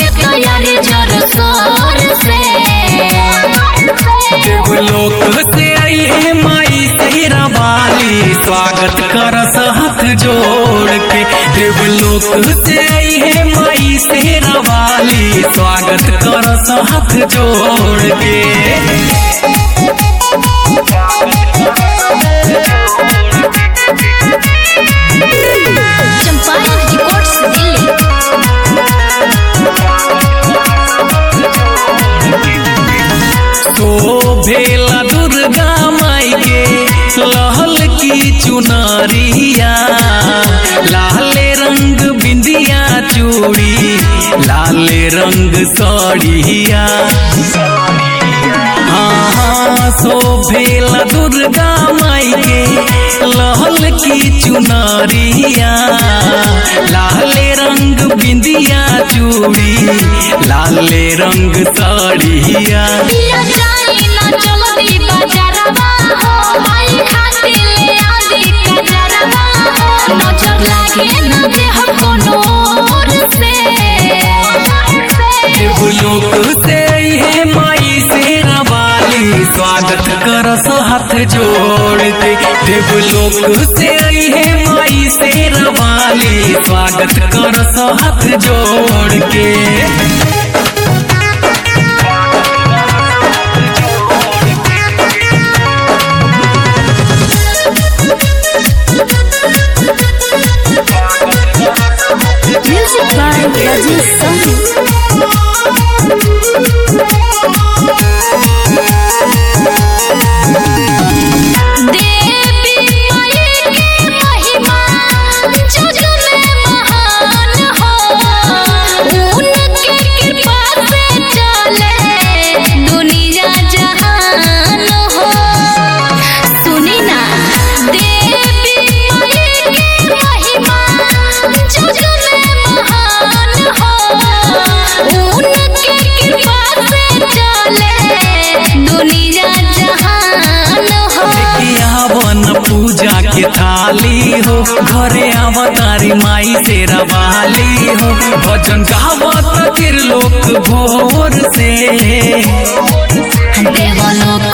तैयारी जोर शोर से। देवलोक से आई है माई शेरा वाली, स्वागत करस हाथ जोड़ के। देवलोक से आई है माई शेरा वाली, स्वागत करस हाथ जोड़ के। Champaran Records Delhi. शोभेला दुर्गा माई के लहल की चुनरिया, लाले रंग बिंदिया चूड़ी, लाले रंग साड़िया। हाँ शोभेला दुर्गा माई के लहल की चुनरिया, लाले रंग बिंदिया चूड़ी, लाले रंग साड़िया। पिया जाई ना चलती बाजारवा हो, माई खातिर ले आदि कजरवा हो। नजर लागे ना देह कोनो ओर से। देवलोक से आई है माई शेरा वाली, स्वागत करस हाथ जोड़ के। देवलोक से आई है माई शेरा वाली, स्वागत करस हाथ जोड़ के। Music by Rajesh Soni। देवी माई की महिमा जग में महान हो, उनके कृपा से चले दुनिया जहान हो। सुनी ना देवी माई की महिमा जग में महान हो, उनके कृपा से चले दुनिया जहान हो। आवन पूजा के थाली हो, घरे अवतारी माई शेरा वाली हो। भजन गावत त्रिलोक भोर से। देवलोक